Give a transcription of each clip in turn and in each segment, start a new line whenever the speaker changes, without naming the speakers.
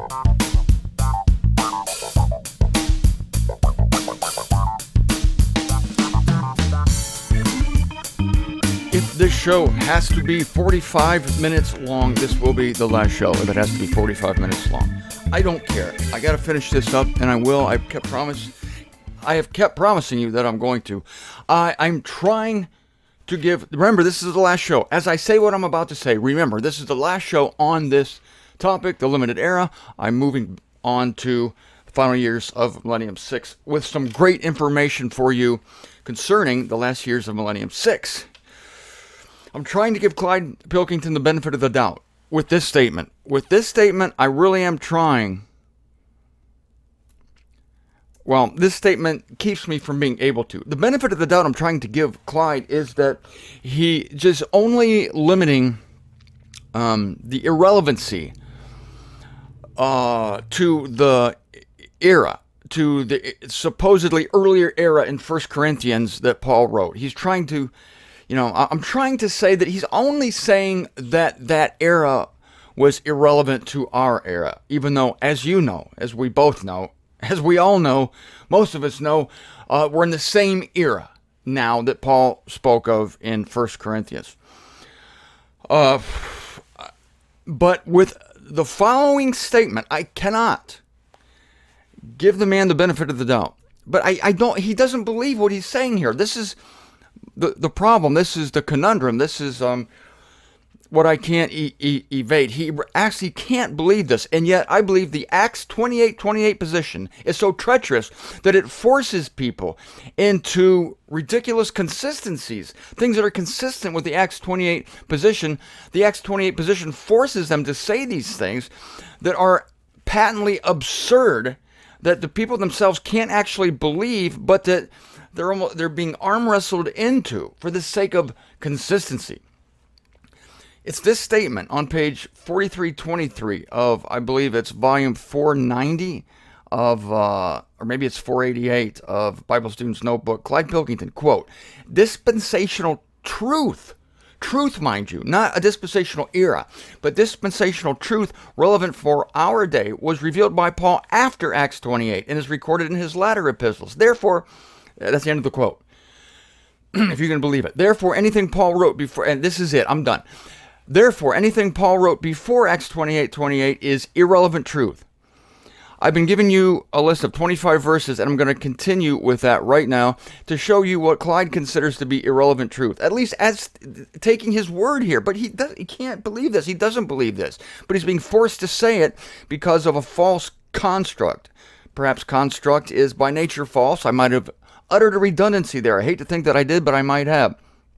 If this show has to be 45 minutes long, this will be the last show. If it has to be 45 minutes long, I don't care. I got to finish this up, and I will. I have kept promising you that I'm going to. I'm trying to give. Remember, this is the last show. As I say what I'm about to say, remember, this is the last show on this topic, the limited era. I'm moving on to the final years of Millennium 6 with some great information for you concerning the last years of Millennium 6. I'm trying to give Clyde Pilkington the benefit of the doubt with this statement. With this statement, I really am trying. Well, this statement keeps me from being able to. The benefit of the doubt I'm trying to give Clyde is that he just only limiting the irrelevancy to the era, to the supposedly earlier era in 1 Corinthians that Paul wrote. He's trying to, I'm trying to say that he's only saying that that era was irrelevant to our era, even though, as you know, as we both know, as we all know, most of us know, we're in the same era now that Paul spoke of in 1 Corinthians. But with the following statement, I cannot give the man the benefit of the doubt. But I don't. He doesn't believe what he's saying here. This is the problem. This is the conundrum. This is what I can't evade. He actually can't believe this, and yet I believe the Acts 28:28 position is so treacherous that it forces people into ridiculous consistencies, things that are consistent with the Acts 28 position. The Acts 28 position forces them to say these things that are patently absurd, that the people themselves can't actually believe, but that they're being arm wrestled into for the sake of consistency. It's this statement on page 4323 of, I believe it's volume 490 of, or maybe it's 488 of Bible Student's Notebook. Clyde Pilkington, quote, dispensational truth, mind you, not a dispensational era, but dispensational truth relevant for our day was revealed by Paul after Acts 28 and is recorded in his latter epistles. Therefore, that's the end of the quote, if you can believe it. Therefore, anything Paul wrote before, and this is it, I'm done. Therefore, anything Paul wrote before Acts 28:28 is irrelevant truth. I've been giving you a list of 25 verses, and I'm going to continue with that right now to show you what Clyde considers to be irrelevant truth, at least as taking his word here. But he can't believe this. He doesn't believe this. But he's being forced to say it because of a false construct. Perhaps construct is by nature false. I might have uttered a redundancy there. I hate to think that I did, but I might have.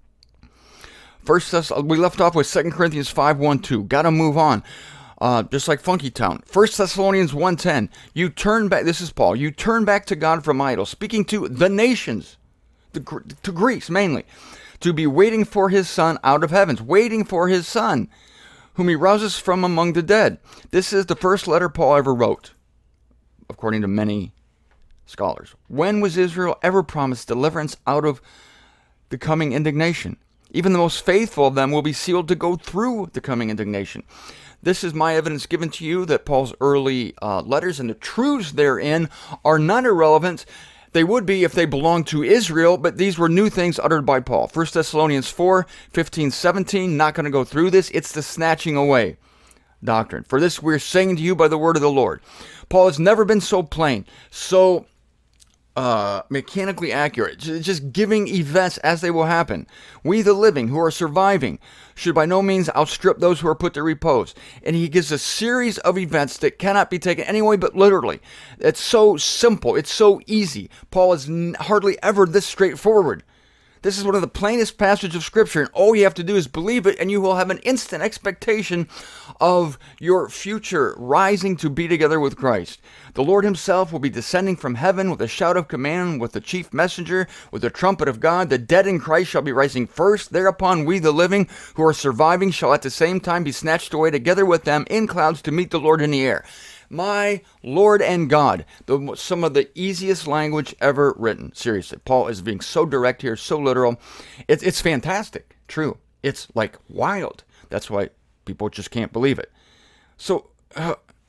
We left off with 2 Corinthians 5:1-2. Got to move on. Just like Funky Town. 1 Thessalonians 1:10. You turn back, this is Paul, you turn back to God from idols, speaking to the nations, to Greece mainly, to be waiting for his Son out of heavens, waiting for his Son, whom he rouses from among the dead. This is the first letter Paul ever wrote, according to many scholars. When was Israel ever promised deliverance out of the coming indignation? Even the most faithful of them will be sealed to go through the coming indignation. This is my evidence given to you that Paul's early letters and the truths therein are not irrelevant. They would be if they belonged to Israel, but these were new things uttered by Paul. 1 Thessalonians 4:15-17, not going to go through this. It's the snatching away doctrine. For this we're saying to you by the word of the Lord. Paul has never been so plain, so mechanically accurate, just giving events as they will happen. We, the living, who are surviving, should by no means outstrip those who are put to repose. And he gives a series of events that cannot be taken anyway but literally. It's so simple. It's so easy. Paul is hardly ever this straightforward. This is one of the plainest passages of Scripture, and all you have to do is believe it, and you will have an instant expectation of your future rising to be together with Christ. The Lord himself will be descending from heaven with a shout of command, with the chief messenger, with the trumpet of God. The dead in Christ shall be rising first. Thereupon we, the living, who are surviving, shall at the same time be snatched away together with them in clouds to meet the Lord in the air. My Lord and God, some of the easiest language ever written. Seriously, Paul is being so direct here, so literal. It's fantastic, true. It's like wild. That's why people just can't believe it. So,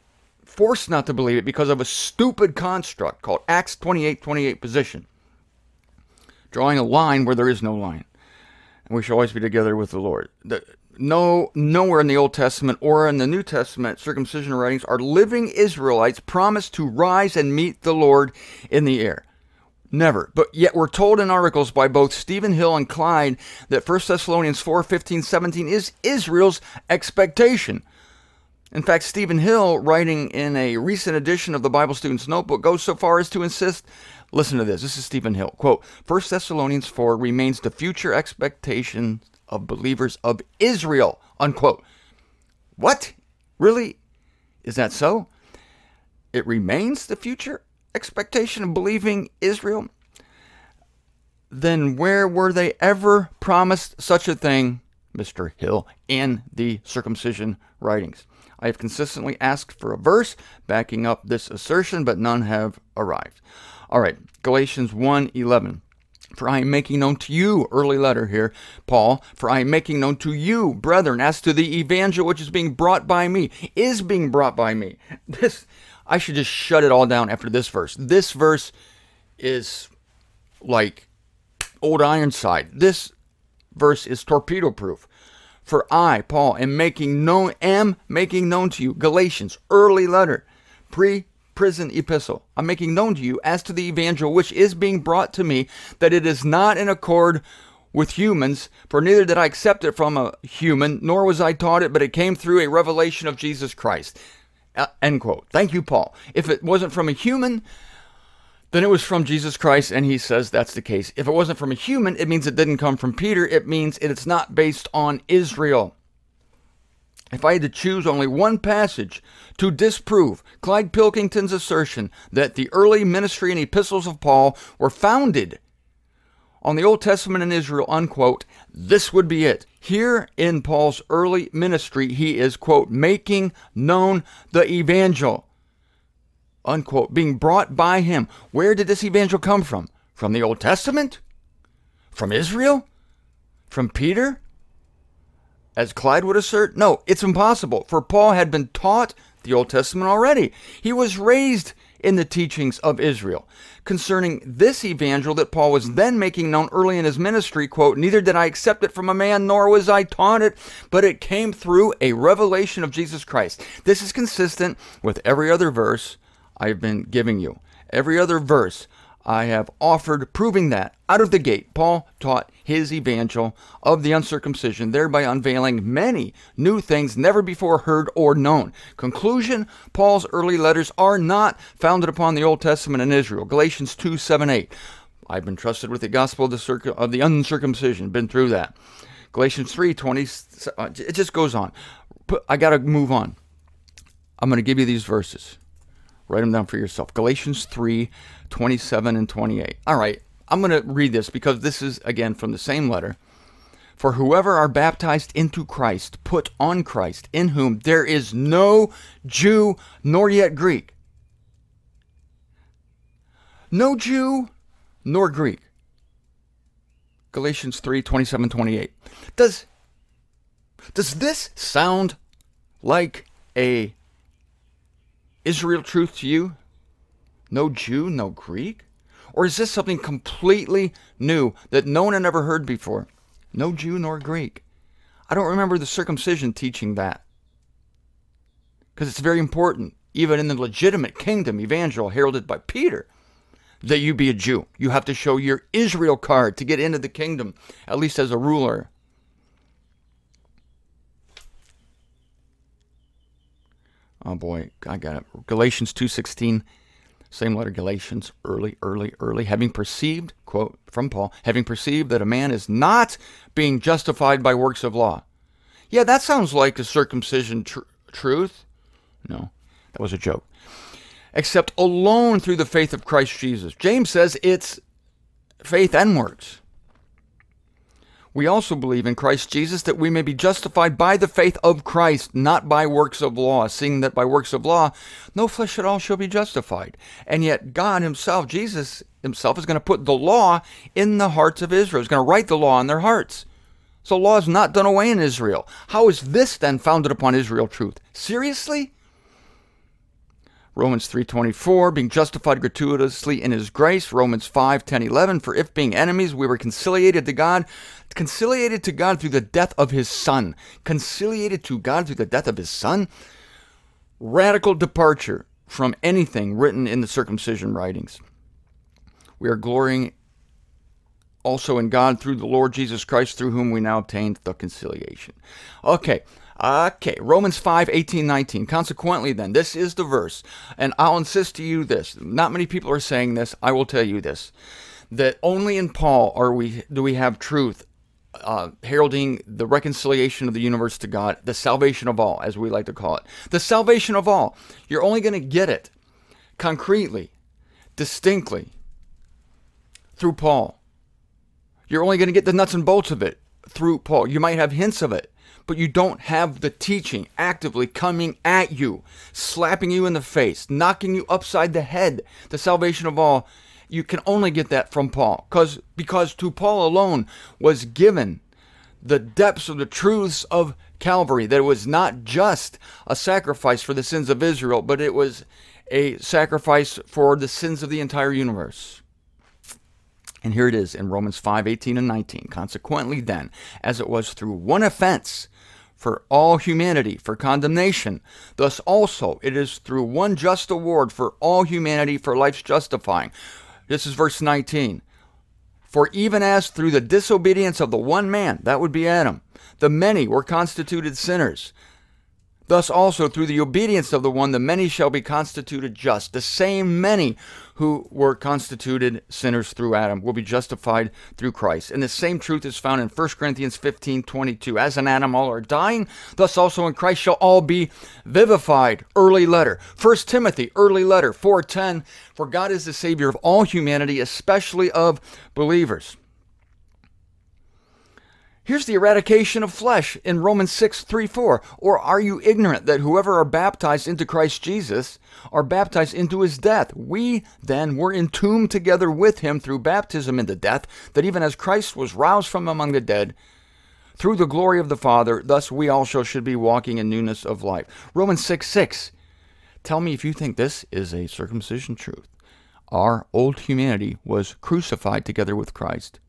forced not to believe it because of a stupid construct called Acts 28:28 position, drawing a line where there is no line. And we shall always be together with the Lord. Nowhere in the Old Testament or in the New Testament circumcision writings are living Israelites promised to rise and meet the Lord in the air. Never. But yet we're told in articles by both Stephen Hill and Clyde that 1 Thessalonians 4:15-17 is Israel's expectation. In fact, Stephen Hill, writing in a recent edition of the Bible Student's Notebook, goes so far as to insist, listen to this, this is Stephen Hill, quote, 1 Thessalonians 4 remains the future expectation of believers of Israel, unquote. What? Really? Is that so? It remains the future expectation of believing Israel? Then where were they ever promised such a thing, Mr. Hill, in the circumcision writings? I have consistently asked for a verse backing up this assertion, but none have arrived. All right, Galatians 1:11. For I am making known to you, early letter here, Paul, for I am making known to you, brethren, as to the evangel which is being brought by me, is being brought by me. I should just shut it all down after this verse. This verse is like old Ironside. This verse is torpedo proof. For I, Paul, am making known to you, Galatians, early letter, pre-prison epistle. I'm making known to you as to the evangel which is being brought to me, that it is not in accord with humans, for neither did I accept it from a human, nor was I taught it, but it came through a revelation of Jesus Christ. End quote. Thank you, Paul. If it wasn't from a human, then it was from Jesus Christ, and he says that's the case. If it wasn't from a human, it means it didn't come from Peter. It means it's not based on Israel. If I had to choose only one passage to disprove Clyde Pilkington's assertion that the early ministry and epistles of Paul were founded on the Old Testament and Israel, unquote, this would be it. Here in Paul's early ministry, he is, quote, making known the evangel, unquote, being brought by him. Where did this evangel come from? From the Old Testament? From Israel? From Peter? As Clyde would assert? No, it's impossible, for Paul had been taught the Old Testament already. He was raised in the teachings of Israel. Concerning this evangel that Paul was then making known early in his ministry, quote, neither did I accept it from a man, nor was I taught it, but it came through a revelation of Jesus Christ. This is consistent with every other verse I've been giving you. Every other verse I have offered proving that out of the gate, Paul taught his evangel of the uncircumcision, thereby unveiling many new things never before heard or known. Conclusion, Paul's early letters are not founded upon the Old Testament and Israel. Galatians 2:7-8. I've been trusted with the gospel of the uncircumcision. Been through that. Galatians 3:20. It just goes on. I got to move on. I'm going to give you these verses. Write them down for yourself. Galatians 3:27 and 28. All right, I'm going to read this because this is, again, from the same letter. For whoever are baptized into Christ, put on Christ, in whom there is no Jew nor yet Greek. No Jew nor Greek. Galatians 3:27-28. Does this sound like a Israel truth to you? No Jew, no Greek? Or is this something completely new that no one had ever heard before? No Jew nor Greek. I don't remember the circumcision teaching that. Because it's very important, even in the legitimate kingdom evangel heralded by Peter, that you be a Jew. You have to show your Israel card to get into the kingdom, at least as a ruler. Oh boy, I got it. Galatians 2:16, same letter, Galatians, early. Having perceived, quote from Paul, having perceived that a man is not being justified by works of law. Yeah, that sounds like a circumcision truth. No, that was a joke. Except alone through the faith of Christ Jesus. James says it's faith and works. We also believe in Christ Jesus that we may be justified by the faith of Christ, not by works of law, seeing that by works of law, no flesh at all shall be justified. And yet God himself, Jesus himself, is going to put the law in the hearts of Israel. He's going to write the law in their hearts. So law is not done away in Israel. How is this then founded upon Israel truth? Seriously? Romans 3:24, being justified gratuitously in his grace. Romans 5:10-11, for if being enemies we were conciliated to God through the death of his Son. Conciliated to God through the death of his Son? Radical departure from anything written in the circumcision writings. We are glorying also in God through the Lord Jesus Christ, through whom we now obtained the conciliation. Okay, Romans 5:18-19. Consequently then, this is the verse, and I'll insist to you this. Not many people are saying this. I will tell you this, that only in Paul do we have truth, heralding the reconciliation of the universe to God, the salvation of all, as we like to call it. The salvation of all. You're only going to get it concretely, distinctly, through Paul. You're only going to get the nuts and bolts of it through Paul. You might have hints of it, but you don't have the teaching actively coming at you, slapping you in the face, knocking you upside the head. The salvation of all, you can only get that from Paul, because to Paul alone was given the depths of the truths of Calvary, that it was not just a sacrifice for the sins of Israel, but it was a sacrifice for the sins of the entire universe. And here it is in Romans 5:18-19. Consequently then, as it was through one offense for all humanity for condemnation, thus also it is through one just award for all humanity for life's justifying. This is verse 19. For even as through the disobedience of the one man, that would be Adam, the many were constituted sinners, thus also through the obedience of the one, the many shall be constituted just. The same many who were constituted sinners through Adam will be justified through Christ. And the same truth is found in 1 Corinthians 15:22. As in Adam all are dying, thus also in Christ shall all be vivified. Early letter. 1 Timothy, early letter, 4:10. For God is the Savior of all humanity, especially of believers. Here's the eradication of flesh in Romans 6:3-4. Or are you ignorant that whoever are baptized into Christ Jesus are baptized into his death? We then were entombed together with him through baptism into death, that even as Christ was roused from among the dead through the glory of the Father, thus we also should be walking in newness of life. Romans 6:6. Tell me if you think this is a circumcision truth. Our old humanity was crucified together with Christ.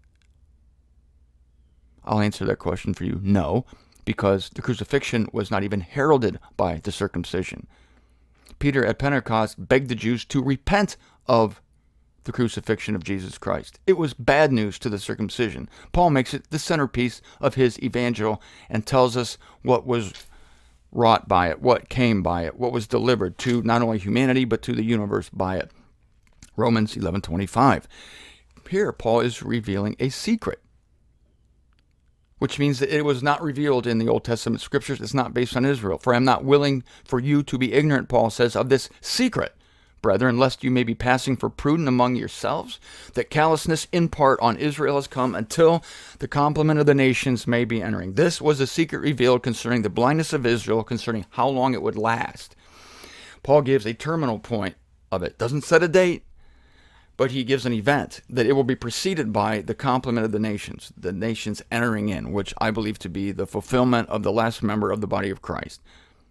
I'll answer that question for you. No, because the crucifixion was not even heralded by the circumcision. Peter at Pentecost begged the Jews to repent of the crucifixion of Jesus Christ. It was bad news to the circumcision. Paul makes it the centerpiece of his evangel and tells us what was wrought by it, what came by it, what was delivered to not only humanity but to the universe by it. Romans 11:25. Here Paul is revealing a secret, which means that it was not revealed in the Old Testament scriptures. It's not based on Israel. For I am not willing for you to be ignorant, Paul says, of this secret, brethren, lest you may be passing for prudent among yourselves, that callousness in part on Israel has come until the complement of the nations may be entering. This was a secret revealed concerning the blindness of Israel, concerning how long it would last. Paul gives a terminal point of it. Doesn't set a date, but he gives an event, that it will be preceded by the complement of the nations entering in, which I believe to be the fulfillment of the last member of the body of Christ.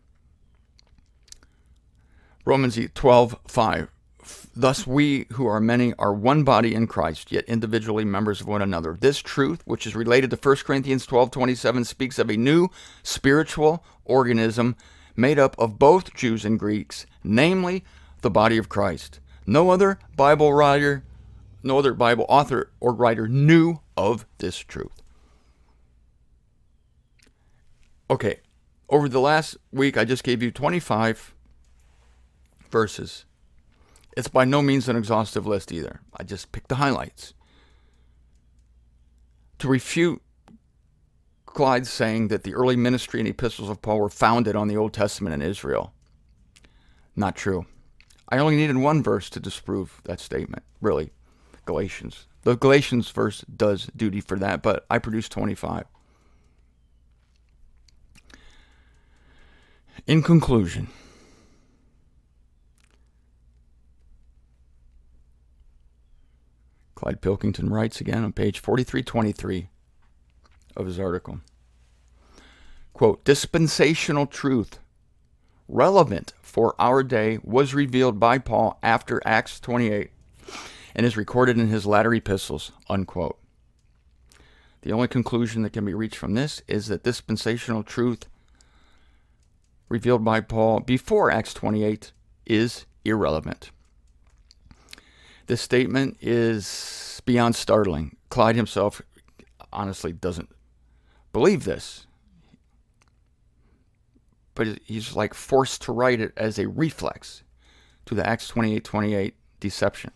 Romans 12:5. Thus we who are many are one body in Christ, yet individually members of one another. This truth, which is related to 1 Corinthians 12:27, speaks of a new spiritual organism made up of both Jews and Greeks, namely the body of Christ. No other Bible author or writer knew of this truth. Okay, over the last week, I just gave you 25 verses. It's by no means an exhaustive list either. I just picked the highlights. To refute Clyde's saying that the early ministry and epistles of Paul were founded on the Old Testament and Israel. Not true. I only needed one verse to disprove that statement, really, Galatians. The Galatians verse does duty for that, but I produced 25. In conclusion, Clyde Pilkington writes again on page 4323 of his article, quote, dispensational truth relevant for our day was revealed by Paul after Acts 28 and is recorded in his latter epistles, unquote. The only conclusion that can be reached from this is that dispensational truth revealed by Paul before Acts 28 is irrelevant. This statement is beyond startling. Clyde himself honestly doesn't believe this, but he's like forced to write it as a reflex to the Acts 28:28 deception.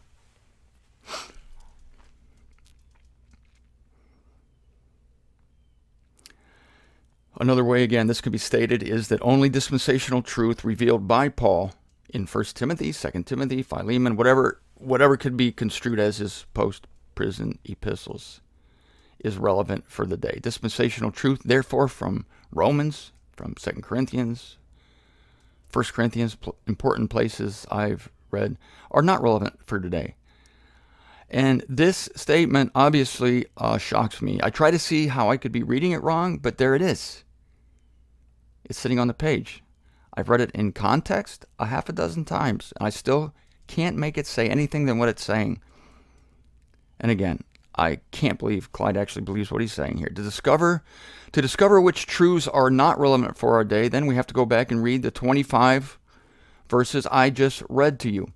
Another way, again, this could be stated is that only dispensational truth revealed by Paul in 1 Timothy, 2 Timothy, Philemon, whatever could be construed as his post-prison epistles is relevant for the day. Dispensational truth, therefore, from Romans, from 2 Corinthians, 1 Corinthians, important places I've read, are not relevant for today. And this statement obviously shocks me. I try to see how I could be reading it wrong, but there it is. It's sitting on the page. I've read it in context a half a dozen times, and I still can't make it say anything than what it's saying. And again, I can't believe Clyde actually believes what he's saying here. To discover which truths are not relevant for our day, then we have to go back and read the 25 verses I just read to you.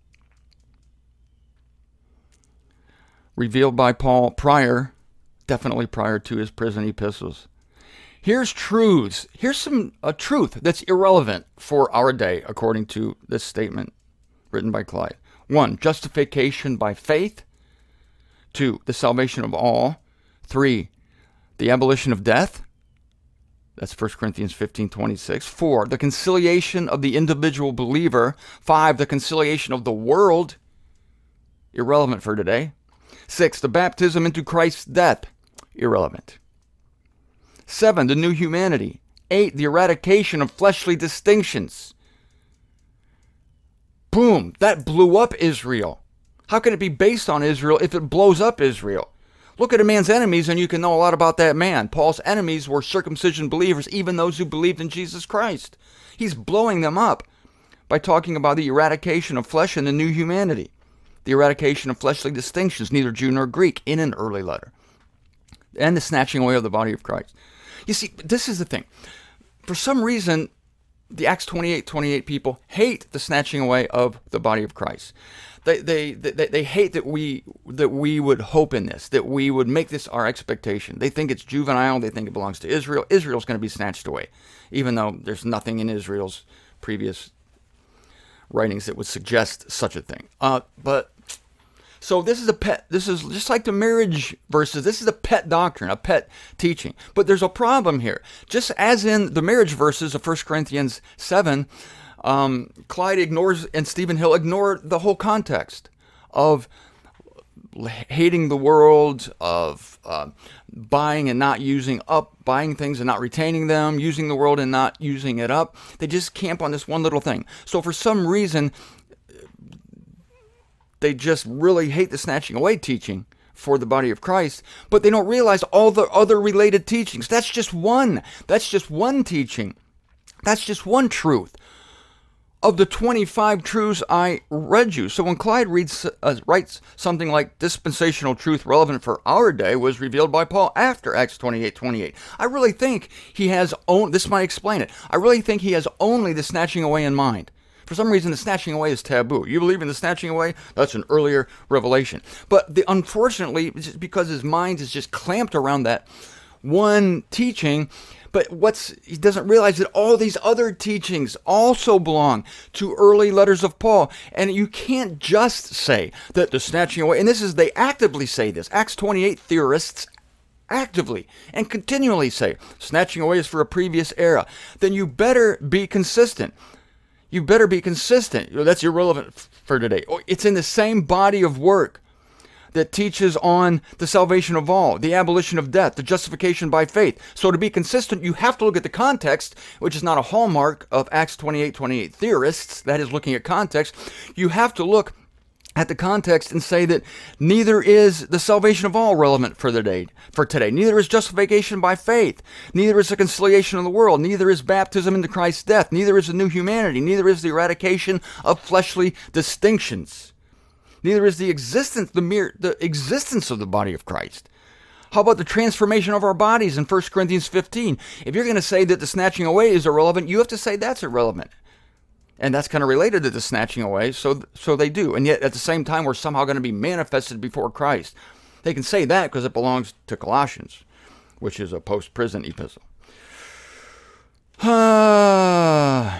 Revealed by Paul definitely prior to his prison epistles. Here's truths. Here's a truth that's irrelevant for our day, according to this statement written by Clyde. 1, justification by faith. 2, the salvation of all. 3, the abolition of death. That's 1 Corinthians 15:26. 4, the conciliation of the individual believer. 5, the conciliation of the world. Irrelevant for today. 6, the baptism into Christ's death. Irrelevant. 7, the new humanity. 8, the eradication of fleshly distinctions. Boom, that blew up Israel. How can it be based on Israel if it blows up Israel? Look at a man's enemies and you can know a lot about that man. Paul's enemies were circumcision believers, even those who believed in Jesus Christ. He's blowing them up by talking about the eradication of flesh and the new humanity. The eradication of fleshly distinctions, neither Jew nor Greek, in an early letter. And the snatching away of the body of Christ. You see, this is the thing. For some reason, the Acts 28:28 people hate the snatching away of the body of Christ. They hate that we would hope in this, that we would make this our expectation. They think it's juvenile. They think it belongs to Israel. Israel's going to be snatched away, even though there's nothing in Israel's previous writings that would suggest such a thing. So this is just like the marriage verses. This is a pet doctrine, a pet teaching. But there's a problem here. Just as in the marriage verses of 1 Corinthians 7, Clyde ignores, and Stephen Hill ignore the whole context of hating the world, of buying and not using up, buying things and not retaining them, using the world and not using it up. They just camp on this one little thing. So for some reason, they just really hate the snatching away teaching for the body of Christ, but they don't realize all the other related teachings. That's just one. That's just one teaching. That's just one truth of the 25 truths I read you. So when Clyde writes something like dispensational truth relevant for our day was revealed by Paul after Acts 28:28, I really think he has this might explain it. I really think he has only the snatching away in mind. For some reason, the snatching away is taboo. You believe in the snatching away? That's an earlier revelation. But unfortunately, it's just because his mind is just clamped around that one teaching. But he doesn't realize that all these other teachings also belong to early letters of Paul. And you can't just say that the snatching away, and they actively say this. Acts 28 theorists actively and continually say snatching away is for a previous era. Then you better be consistent. You better be consistent. That's irrelevant for today. It's in the same body of work that teaches on the salvation of all, the abolition of death, the justification by faith. So to be consistent, you have to look at the context, which is not a hallmark of Acts 28:28 theorists. That is looking at context. You have to look at the context and say that neither is the salvation of all relevant for today. Neither is justification by faith. Neither is the conciliation of the world. Neither is baptism into Christ's death. Neither is the new humanity. Neither is the eradication of fleshly distinctions. Neither is the existence of the body of Christ. How about the transformation of our bodies in 1 Corinthians 15? If you're going to say that the snatching away is irrelevant, you have to say that's irrelevant. And that's kind of related to the snatching away, so they do. And yet, at the same time, we're somehow going to be manifested before Christ. They can say that because it belongs to Colossians, which is a post-prison epistle. All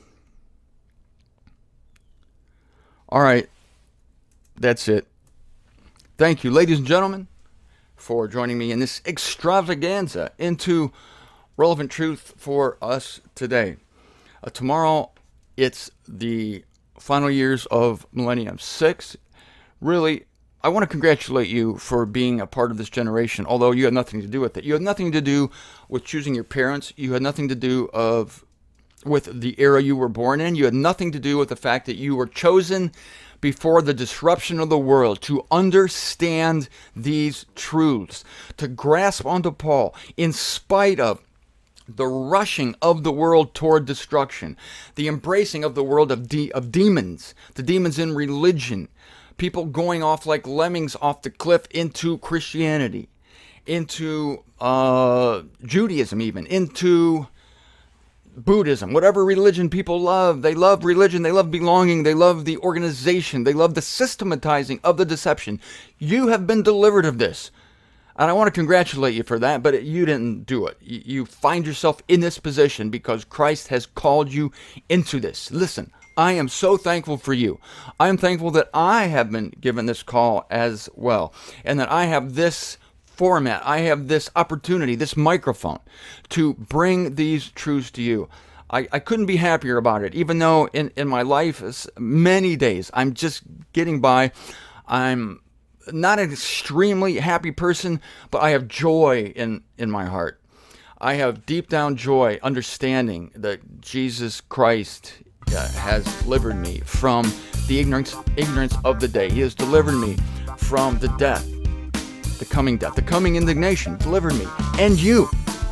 right, that's it. Thank you, ladies and gentlemen, for joining me in this extravaganza into relevant truth for us today. Tomorrow, it's the final years of Millennium 6. Really, I want to congratulate you for being a part of this generation, although you had nothing to do with it. You had nothing to do with choosing your parents. You had nothing to do with the era you were born in. You had nothing to do with the fact that you were chosen before the disruption of the world to understand these truths, to grasp onto Paul in spite of the rushing of the world toward destruction, the embracing of the world of demons, the demons in religion, people going off like lemmings off the cliff into Christianity, into Judaism even, into Buddhism, whatever religion people love. They love religion, they love belonging, they love the organization, they love the systematizing of the deception. You have been delivered of this. And I want to congratulate you for that, but you didn't do it. You find yourself in this position because Christ has called you into this. Listen, I am so thankful for you. I am thankful that I have been given this call as well, and that I have this format, I have this opportunity, this microphone to bring these truths to you. I couldn't be happier about it, even though in my life, many days, I'm just getting by. I'm not an extremely happy person, but I have joy in my heart. I have deep down joy, understanding that Jesus Christ has delivered me from the ignorance of the day. He has delivered me from the death, the coming indignation, delivered me, and you.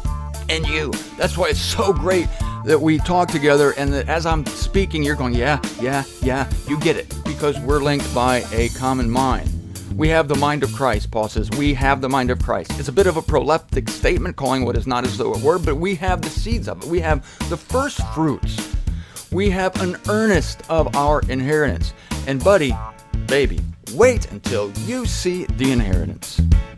That's why it's so great that we talk together, and that as I'm speaking, you're going, yeah, you get it, because we're linked by a common mind. We have the mind of Christ, Paul says. We have the mind of Christ. It's a bit of a proleptic statement, calling what is not as though it were, but we have the seeds of it. We have the first fruits. We have an earnest of our inheritance. And buddy, baby, wait until you see the inheritance.